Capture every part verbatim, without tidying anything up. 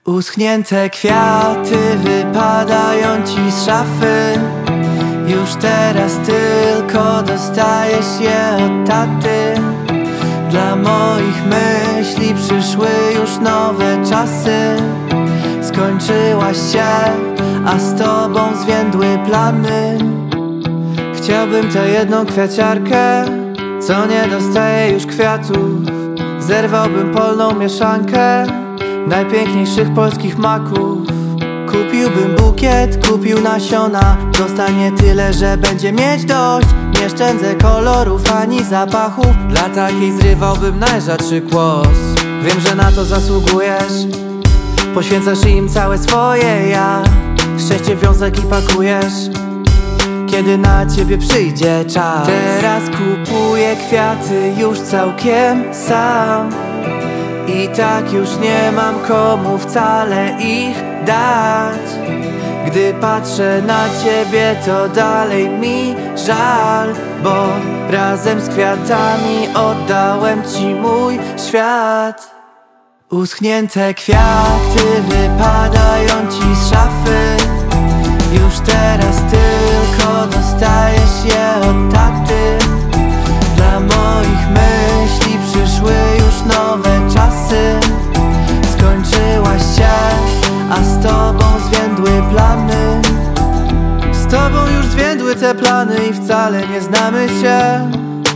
Uschnięte kwiaty wypadają ci z szafy. Już teraz tylko dostajesz je od taty. Dla moich myśli przyszły już nowe czasy. Skończyłaś się, a z tobą zwiędły plany. Chciałbym tę jedną kwiaciarkę, co nie dostaje już kwiatów. Zerwałbym polną mieszankę najpiękniejszych polskich maków. Kupiłbym bukiet, kupił nasiona. Dostanie tyle, że będzie mieć dość. Nie szczędzę kolorów ani zapachów. Dla takiej zrywałbym najrzadszy kłos. Wiem, że na to zasługujesz. Poświęcasz im całe swoje ja. Szczęście wiązek i pakujesz, kiedy na ciebie przyjdzie czas. Teraz kupuję kwiaty już całkiem sam. I tak już nie mam komu wcale ich dać. Gdy patrzę na ciebie, to dalej mi żal, bo razem z kwiatami oddałem ci mój świat. Uschnięte kwiaty wypadają ci z szafy. Już teraz tylko dostajesz je od taty. Dla moich myśli przyszły już nowe czasy. Skończyłaś się, a z tobą zwiędły plany. Z tobą już zwiędły te plany i wcale nie znamy się.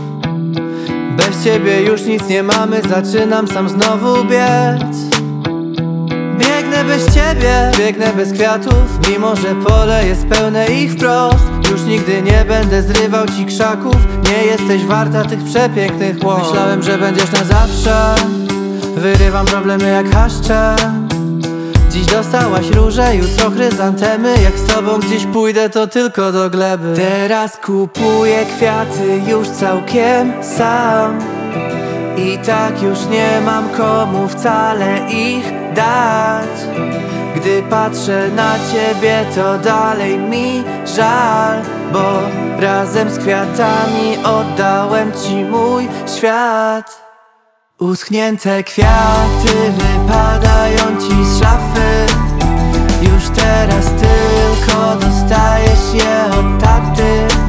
Bez ciebie już nic nie mamy, zaczynam sam znowu biec. Biegnę bez ciebie, biegnę bez kwiatów, mimo że pole jest pełne ich wprost. Już nigdy nie będę zrywał ci krzaków. Nie jesteś warta tych przepięknych łąk. Myślałem, że będziesz na zawsze. Wyrywam problemy jak haszcze. Dziś dostałaś róże, jutro chryzantemy. Jak z tobą gdzieś pójdę, to tylko do gleby. Teraz kupuję kwiaty już całkiem sam. I tak już nie mam komu wcale ich dać. Gdy patrzę na ciebie, to dalej mi żal, bo razem z kwiatami oddałem ci mój świat. Uschnięte kwiaty wypadają ci z szafy. Już teraz tylko dostajesz je od taty.